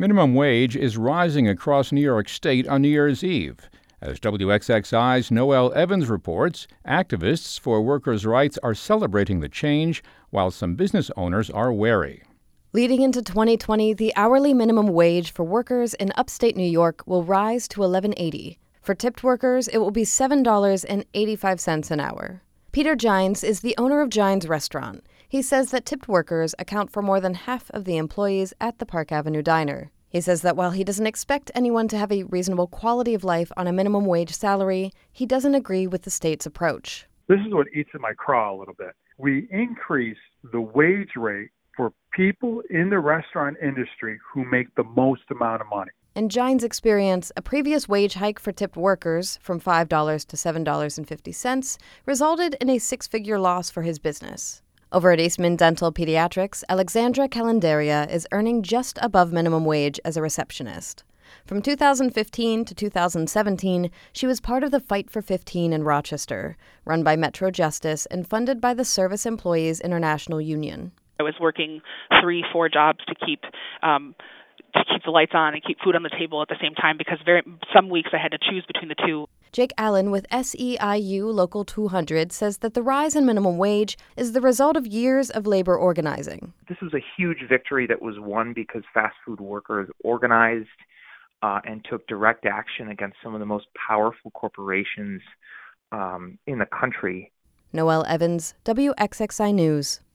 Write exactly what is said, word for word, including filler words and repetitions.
Minimum wage is rising across New York State on New Year's Eve. As W X X I's Noel Evans reports, activists for workers' rights are celebrating the change, while some business owners are wary. Leading into twenty twenty, the hourly minimum wage for workers in upstate New York will rise to eleven eighty. For tipped workers, it will be seven dollars and eighty-five cents an hour. Peter Gines is the owner of Gines Restaurant. He says that tipped workers account for more than half of the employees at the Park Avenue Diner. He says that while he doesn't expect anyone to have a reasonable quality of life on a minimum wage salary, he doesn't agree with the state's approach. This is what eats at my craw a little bit. We increase the wage rate for people in the restaurant industry who make the most amount of money. In Gines' experience, a previous wage hike for tipped workers from five dollars to seven dollars and fifty cents resulted in a six-figure loss for his business. Over at Eastman Dental Pediatrics, Alexandra Calendaria is earning just above minimum wage as a receptionist. From two thousand fifteen to two thousand seventeen, she was part of the Fight for fifteen in Rochester, run by Metro Justice and funded by the Service Employees International Union. I was working three, four jobs to keep um, to keep the lights on and keep food on the table at the same time because very some weeks I had to choose between the two. Jake Allen with S E I U Local two hundred says that the rise in minimum wage is the result of years of labor organizing. This was a huge victory that was won because fast food workers organized uh, and took direct action against some of the most powerful corporations um, in the country. Noel Evans, W X X I News.